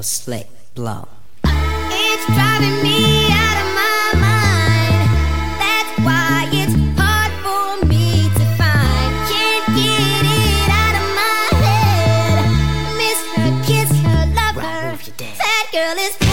Yo, Slick, blow. It's driving me out of my mind. That's why it's hard for me to find. Can't get it out of my head. Miss her, kiss her, love her. That girl is